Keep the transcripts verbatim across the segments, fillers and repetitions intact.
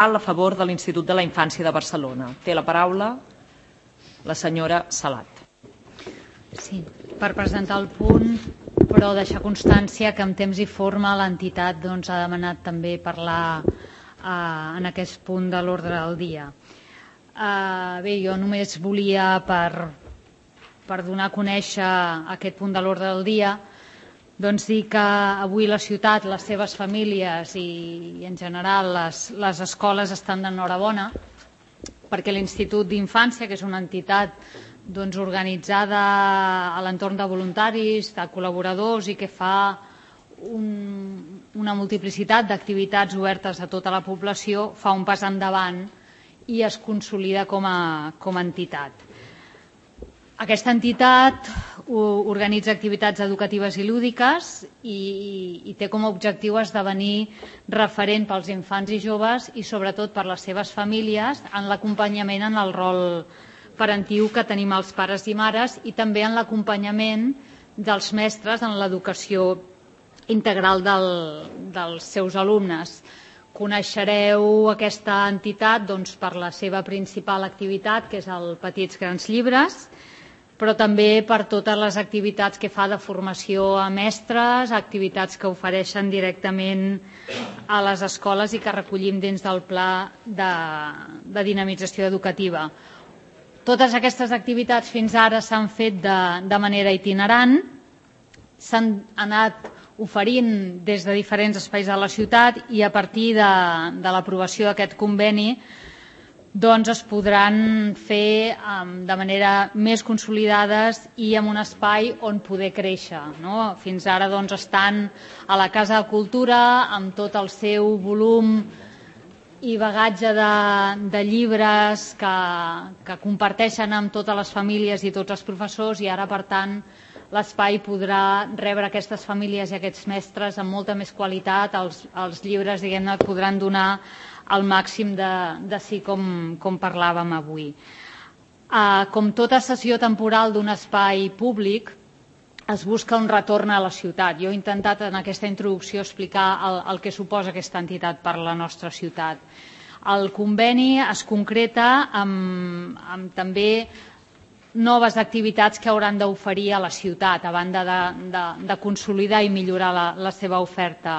a favor de l'Institut de la Infància de Barcelona. Té la paraula la senyora Salat. Sí, per presentar el punt, però deixar constància que en temps i forma l'entitat doncs, ha demanat també parlar eh, en aquest punt de l'ordre del dia. Eh, bé, jo només volia, per, per donar a conèixer aquest punt de l'ordre del dia, doncs dir que avui la ciutat, les seves famílies i, i en general les, les escoles estan d'enhorabona perquè l'Institut d'Infància, que és una entitat doncs, organitzada a l'entorn de voluntaris, de col·laboradors i que fa un, una multiplicitat d'activitats obertes a tota la població, fa un pas endavant i es consolida com a, com a entitat. Aquesta entitat organitza activitats educatives i lúdiques i, i té com a objectiu esdevenir referent pels infants i joves i sobretot per les seves famílies en l'acompanyament en el rol parentiu que tenim els pares i mares i també en l'acompanyament dels mestres en l'educació integral del, dels seus alumnes. Coneixereu aquesta entitat doncs, per la seva principal activitat, que és el Petits Grans Llibres, però també per totes les activitats que fa de formació a mestres, activitats que ofereixen directament a les escoles i que recollim dins del pla de, de dinamització educativa. Totes aquestes activitats fins ara s'han fet de, de manera itinerant, s'han anat oferint des de diferents espais de la ciutat i a partir de, de l'aprovació d'aquest conveni doncs es podran fer um, de manera més consolidades i amb un espai on poder créixer. No? Fins ara doncs, estan a la Casa de Cultura amb tot el seu volum i bagatge de, de llibres que, que comparteixen amb totes les famílies i tots els professors i ara, per tant, l'espai podrà rebre aquestes famílies i aquests mestres amb molta més qualitat. Els, els llibres, diguem-ne, podran donar al màxim de, de si com, com parlàvem avui. Uh, com tota sessió temporal d'un espai públic, es busca un retorn a la ciutat. Jo he intentat en aquesta introducció explicar el, el que suposa aquesta entitat per la nostra ciutat. El conveni es concreta amb, amb també noves activitats que hauran d'oferir a la ciutat, a banda de, de, de consolidar i millorar la, la seva oferta.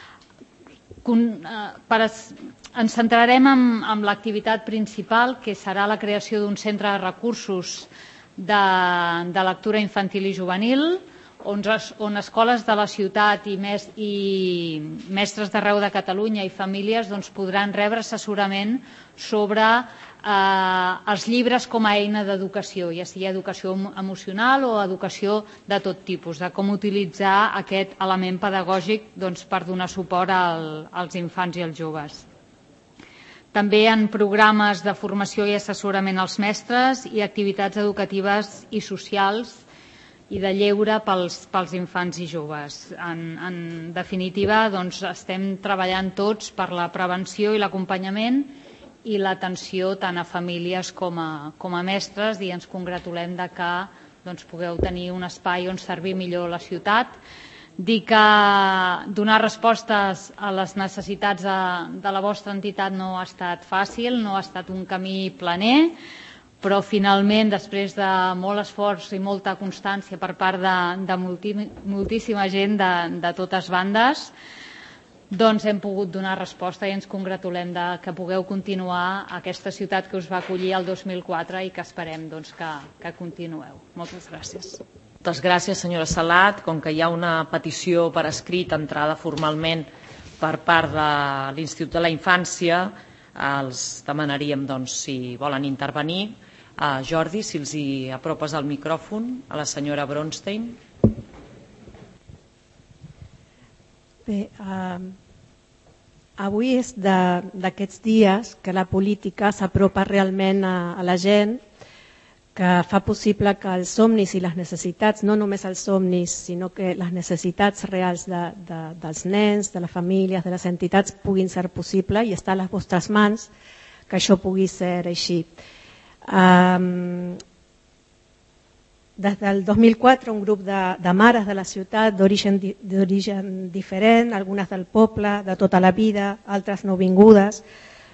Con, uh, per es, ens centrarem en, en l'activitat principal, que serà la creació d'un centre de recursos de, de lectura infantil i juvenil, on, on escoles de la ciutat i, mes, i mestres d'arreu de Catalunya i famílies doncs, podran rebre assessorament sobre eh, els llibres com a eina d'educació, ja sigui educació emocional o educació de tot tipus, de com utilitzar aquest element pedagògic doncs, per donar suport al, als infants i als joves. També en programes de formació i assessorament als mestres i activitats educatives i socials i de lleure pels, pels infants i joves. En, en definitiva, doncs, estem treballant tots per la prevenció i l'acompanyament i l'atenció tant a famílies com a, com a mestres i ens congratulem de que doncs, pugueu tenir un espai on servir millor la ciutat. Dir que donar respostes a les necessitats de, de la vostra entitat no ha estat fàcil, no ha estat un camí planer, però finalment, després de molt esforç i molta constància per part de, de multi, moltíssima gent de, de totes bandes, doncs hem pogut donar resposta i ens congratulem de que pugueu continuar a aquesta ciutat que us va acollir el dos mil quatre i que esperem doncs, que, que continueu. Moltes gràcies. Moltes gràcies, senyora Salat. Com que hi ha una petició per escrit entrada formalment per part de l'Institut de la Infància, els demanaríem doncs, si volen intervenir. Uh, Jordi, si els hi apropes el micròfon a la senyora Bronstein. Bé, uh, avui és d'aquests dies que la política s'apropa realment a, a la gent, que fa possible que els somnis i les necessitats, no només els somnis, sinó que les necessitats reals de, de, dels nens, de les famílies, de les entitats puguin ser possible i està a les vostres mans que això pugui ser així. Um, des del dos mil quatre un grup de, de mares de la ciutat d'origen d'origen diferent, algunes del poble, de tota la vida, altres nouvingudes,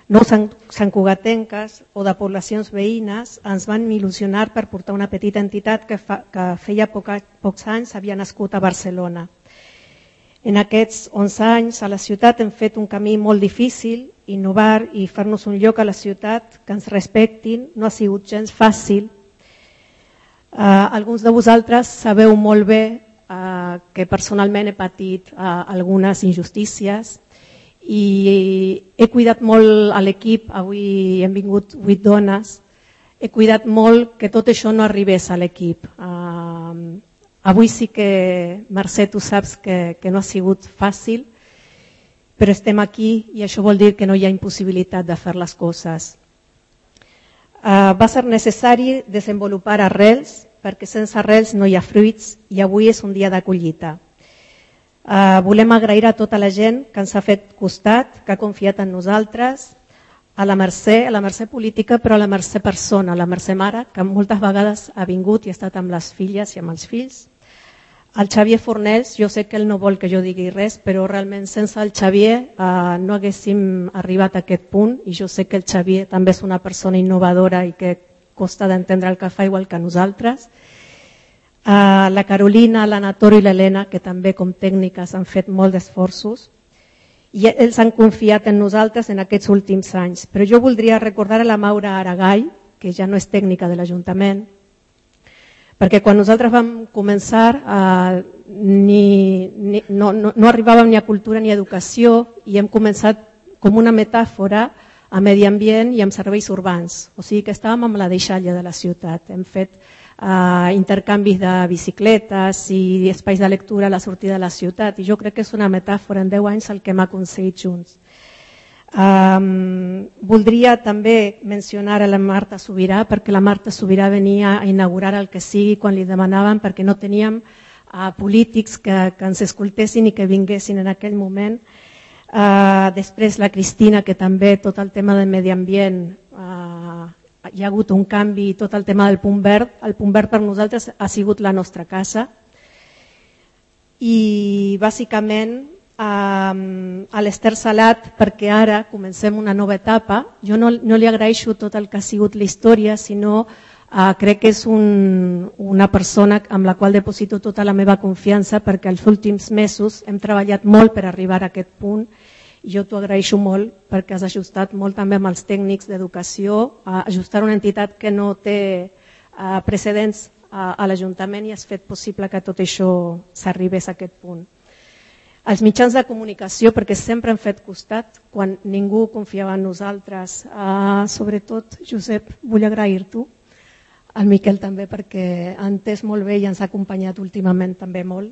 no santcugatenques o de poblacions veïnes ens van il·lusionar per portar una petita entitat que, fa, que feia poca, pocs anys havia nascut a Barcelona. En aquests onze anys a la ciutat hem fet un camí molt difícil, innovar i fer-nos un lloc a la ciutat que ens respectin no ha sigut gens fàcil. Uh, alguns de vosaltres sabeu molt bé uh, que personalment he patit uh, algunes injustícies i he cuidat molt a l'equip, avui hem vingut vuit dones, he cuidat molt que tot això no arribés a l'equip. Uh, avui sí que, Mercè, tu saps que, que no ha sigut fàcil, però estem aquí i això vol dir que no hi ha impossibilitat de fer les coses. Uh, va ser necessari desenvolupar arrels, perquè sense arrels no hi ha fruits i avui és un dia de collita. Uh, volem agrair a tota la gent que ens ha fet costat, que ha confiat en nosaltres, a la Mercè, a la Mercè política, però a la Mercè persona, a la Mercè mare, que moltes vegades ha vingut i ha estat amb les filles i amb els fills. El Xavier Fornells, jo sé que ell no vol que jo digui res, però realment sense el Xavier uh, no haguéssim arribat a aquest punt i jo sé que el Xavier també és una persona innovadora i que costa d'entendre el que fa igual que nosaltres. Uh, la Carolina, l'Anatoro i l'Helena, que també com tècniques han fet molt d'esforços i ells han confiat en nosaltres en aquests últims anys. Però jo voldria recordar a la Maura Aragall, que ja no és tècnica de l'Ajuntament, perquè quan nosaltres vam començar uh, ni, ni, no, no, no arribàvem ni a cultura ni a educació i hem començat com una metàfora a medi ambient i amb serveis urbans. O sigui que estàvem amb la deixalla de la ciutat. Hem fet uh, intercanvis de bicicletes i espais de lectura a la sortida de la ciutat i jo crec que és una metàfora en deu anys el que hem aconseguit junts. Um, voldria també mencionar a la Marta Subirà, perquè la Marta Subirà venia a inaugurar el que sigui quan li demanaven, perquè no teníem uh, polítics que, que ens escoltessin i que vinguessin en aquell moment. Uh, després la Cristina, que també tot el tema del medi ambient, uh, hi ha hagut un canvi, tot el tema del punt verd. El punt verd per nosaltres ha sigut la nostra casa i bàsicament uh, a l'Ester Salat, perquè ara comencem una nova etapa. Jo no, no li agraeixo tot el que ha sigut la història, sinó uh, crec que és un, una persona amb la qual deposito tota la meva confiança, perquè els últims mesos hem treballat molt per arribar a aquest punt i jo t'ho agraeixo molt perquè has ajustat molt també amb els tècnics d'educació, a ajustar una entitat que no té uh, precedents a, a l'Ajuntament i has fet possible que tot això s'arribés a aquest punt. Els mitjans de comunicació, perquè sempre hem fet costat quan ningú confiava en nosaltres, uh, sobretot, Josep, vull agrair-t'ho, al Miquel també perquè ha entès molt bé i ens ha acompanyat últimament també molt.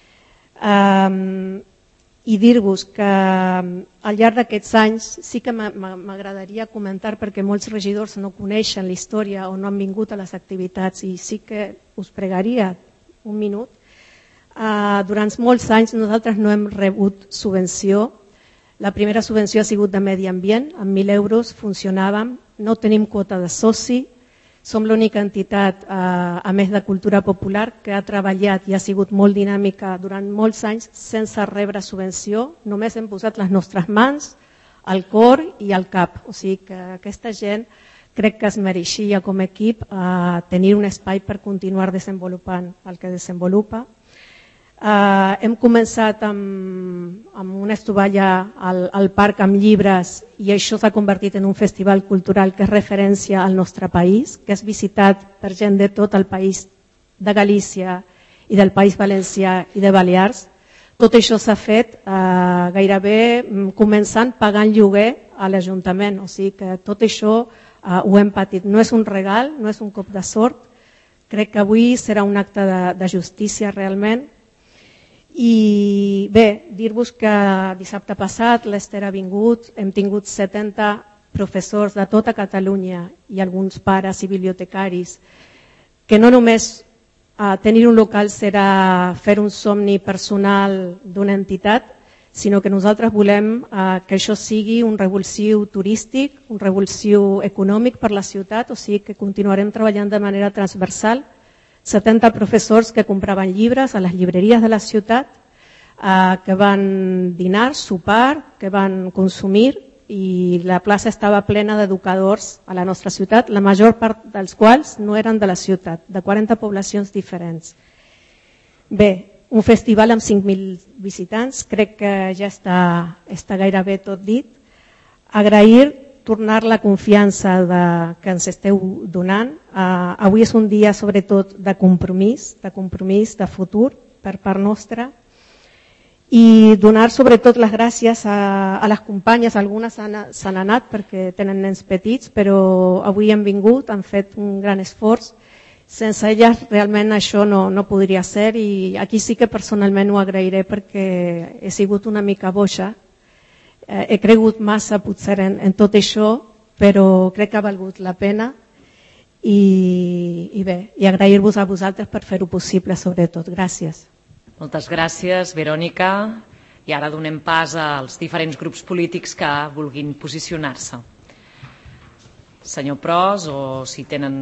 Um, I dir-vos que al llarg d'aquests anys sí que m'agradaria comentar, perquè molts regidors no coneixen la història o no han vingut a les activitats, i sí que us pregaria un minut. Uh, durant molts anys nosaltres no hem rebut subvenció. La primera subvenció ha sigut de medi ambient, amb mil euros funcionàvem, no tenim quota de soci, som l'única entitat, eh, a més de cultura popular, que ha treballat i ha sigut molt dinàmica durant molts anys sense rebre subvenció. Només hem posat les nostres mans, el cor i el cap. O sigui que aquesta gent crec que es mereixia com a equip eh, tenir un espai per continuar desenvolupant el que desenvolupa. Uh, hem començat amb, amb una estovalla al, al parc amb llibres i això s'ha convertit en un festival cultural que és referència al nostre país, que és visitat per gent de tot el país, de Galícia i del País Valencià i de Balears. Tot això s'ha fet uh, gairebé començant pagant lloguer a l'Ajuntament, o sigui que tot això uh, ho hem patit. No és un regal, no és un cop de sort, crec que avui serà un acte de, de justícia realment. I bé, dir-vos que dissabte passat l'Ester ha vingut, hem tingut setanta professors de tota Catalunya i alguns pares i bibliotecaris, que no només eh, tenir un local serà fer un somni personal d'una entitat, sinó que nosaltres volem eh, que això sigui un revulsiu turístic, un revulsiu econòmic per la ciutat, o sigui que continuarem treballant de manera transversal. setanta professors que compraven llibres a les llibreries de la ciutat, eh, que van dinar, sopar, que van consumir i la plaça estava plena d'educadors a la nostra ciutat, la major part dels quals no eren de la ciutat, de quaranta poblacions diferents. Bé, un festival amb cinc mil visitants, crec que ja està, està gairebé tot dit. Agrair, tornar la confiança de, que ens esteu donant. Uh, avui és un dia sobretot de compromís, de compromís, de futur per part nostra. I donar sobretot les gràcies a, a les companyes, algunes s'han anat perquè tenen nens petits, però avui han vingut, han fet un gran esforç. Sense elles realment això no, no podria ser i aquí sí que personalment ho agrairé perquè he sigut una mica boja. Eh, he cregut massa potser en, en tot això, però crec que ha valgut la pena i, i bé, i agrair-vos a vosaltres per fer-ho possible sobretot. Gràcies. Moltes gràcies, Verònica. I ara donem pas als diferents grups polítics que vulguin posicionar-se. Senyor Pros, o si tenen...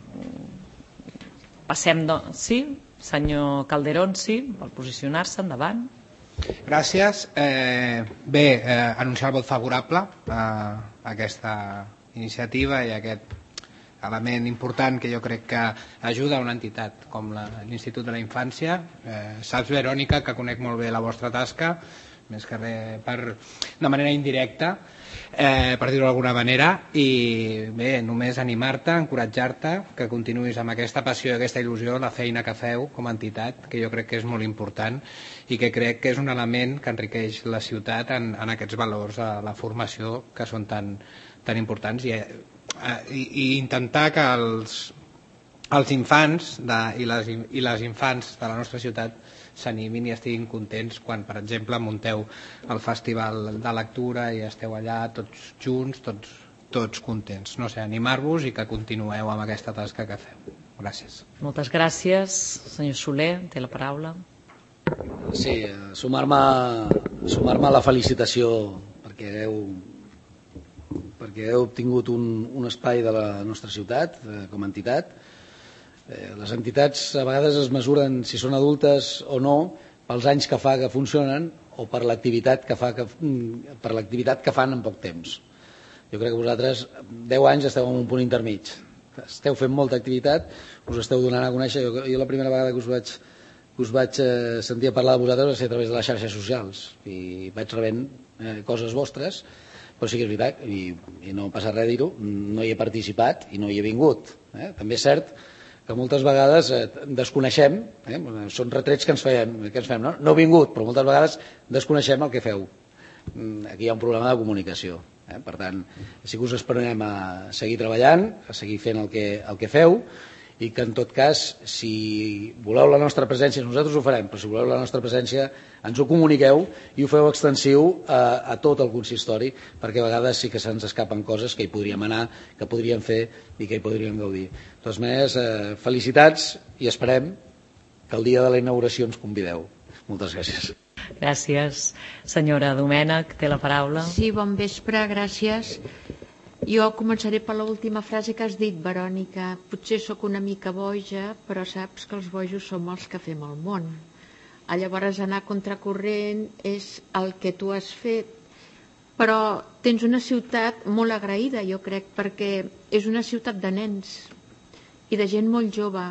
Passem... Do... Sí? Senyor Calderón, sí? Vol posicionar-se? Endavant. Gràcies. Eh, bé, eh, anunciar el vot favorable a aquesta iniciativa i a aquest element important que jo crec que ajuda a una entitat com l'Institut de la Infància. Eh, saps, Verònica, que conec molt bé la vostra tasca, més que res per, de manera indirecta, eh, per dir-ho d'alguna manera, i bé, només animar-te, encoratjar-te, que continuïs amb aquesta passió i aquesta il·lusió la feina que feu com a entitat, que jo crec que és molt important i que crec que és un element que enriqueix la ciutat en, en aquests valors de la formació que són tan, tan importants i I, i intentar que els, els infants de, i, les, i les infants de la nostra ciutat s'animin i estiguin contents quan, per exemple, munteu el festival de lectura i esteu allà tots junts, tots, tots contents. No sé, animar-vos i que continueu amb aquesta tasca que feu. Gràcies. Moltes gràcies. Senyor Soler, té la paraula. Sí, sumar-me sumar-me a la felicitació perquè heu perquè heu obtingut un, un espai de la nostra ciutat eh, com a entitat. Eh, les entitats a vegades es mesuren si són adultes o no pels anys que fa que funcionen o per l'activitat que, fa que, per l'activitat que fan en poc temps. Jo crec que vosaltres, deu anys, esteu en un punt intermig. Esteu fent molta activitat, us esteu donant a conèixer. Jo, jo la primera vegada que us vaig, que us vaig eh, sentir a parlar de vosaltres va ser a través de les xarxes socials i vaig rebent eh, coses vostres. Però sí que és veritat, i, i no passa res dir-ho, no hi he participat i no hi he vingut. Eh? També és cert que moltes vegades eh, desconeixem, eh? són retrets que ens fem, que ens fem no? no he vingut, però moltes vegades desconeixem el que feu. Aquí hi ha un problema de comunicació. Eh? Per tant, sí que us esperem a seguir treballant, a seguir fent el que, el que feu, i que en tot cas, si voleu la nostra presència, nosaltres ho farem, però si voleu la nostra presència ens ho comuniqueu i ho feu extensiu a, a tot el consistori, perquè a vegades sí que se'ns escapen coses que hi podríem anar, que podríem fer i que hi podríem gaudir. De totes maneres, eh, felicitats i esperem que el dia de la inauguració ens convideu. Moltes gràcies. Gràcies. Senyora Domènech, té la paraula. Sí, bon vespre, gràcies. Jo començaré per l'última frase que has dit, Verònica. Potser sóc una mica boja, però saps que els bojos som els que fem el món. Llavors anar contracorrent és el que tu has fet. Però tens una ciutat molt agraïda, jo crec, perquè és una ciutat de nens i de gent molt jove.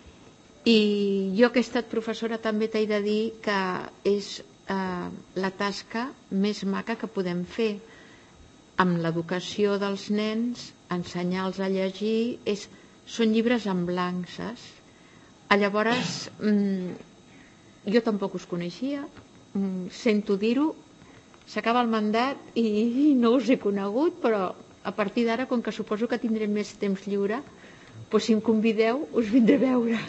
I jo que he estat professora també t'he de dir que és eh, la tasca més maca que podem fer. Amb l'educació dels nens, ensenyar-los a llegir, és, són llibres en blanc, saps? Llavors, mmm, jo tampoc us coneixia, mmm, sento dir-ho, s'acaba el mandat i no us he conegut, però a partir d'ara, com que suposo que tindré més temps lliure, doncs si em convideu, us vindré a veure.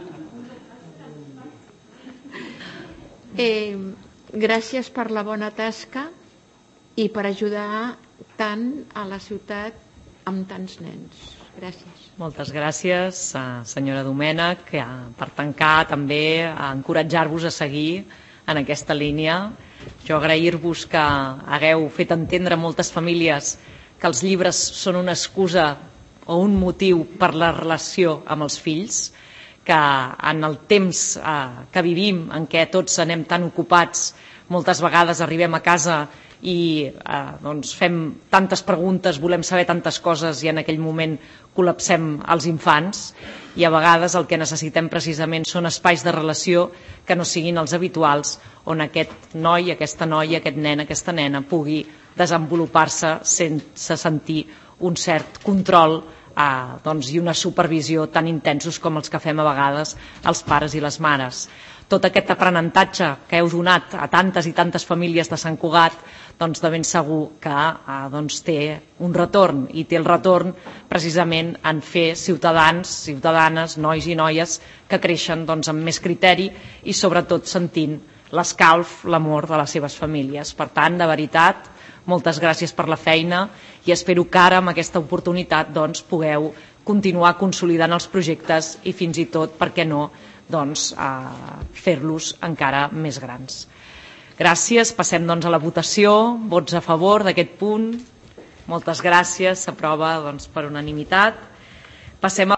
Eh, gràcies per la bona tasca i per ajudar tant a la ciutat amb tants nens. Gràcies. Moltes gràcies, senyora Domènech. Per tancar, també a encoratjar-vos a seguir en aquesta línia. Jo agrair-vos que hagueu fet entendre a moltes famílies que els llibres són una excusa o un motiu per la relació amb els fills, que en el temps que vivim, en què tots anem tan ocupats, moltes vegades arribem a casa i eh, doncs fem tantes preguntes, volem saber tantes coses i en aquell moment col·lapsem els infants, i a vegades el que necessitem precisament són espais de relació que no siguin els habituals, on aquest noi, aquesta noia, aquest nen, aquesta nena pugui desenvolupar-se sense sentir un cert control eh, doncs, i una supervisió tan intensos com els que fem a vegades els pares i les mares. Tot aquest aprenentatge que heu donat a tantes i tantes famílies de Sant Cugat, doncs de ben segur que eh, doncs té un retorn, i té el retorn precisament en fer ciutadans, ciutadanes, nois i noies que creixen doncs, amb més criteri i sobretot sentint l'escalf, l'amor de les seves famílies. Per tant, de veritat, moltes gràcies per la feina i espero que ara, amb aquesta oportunitat, doncs, pugueu continuar consolidant els projectes i fins i tot, per què no, doncs, a fer-los encara més grans. Gràcies. Passem doncs, a la votació. Vots a favor d'aquest punt. Moltes gràcies. S'aprova doncs, per unanimitat. Passem a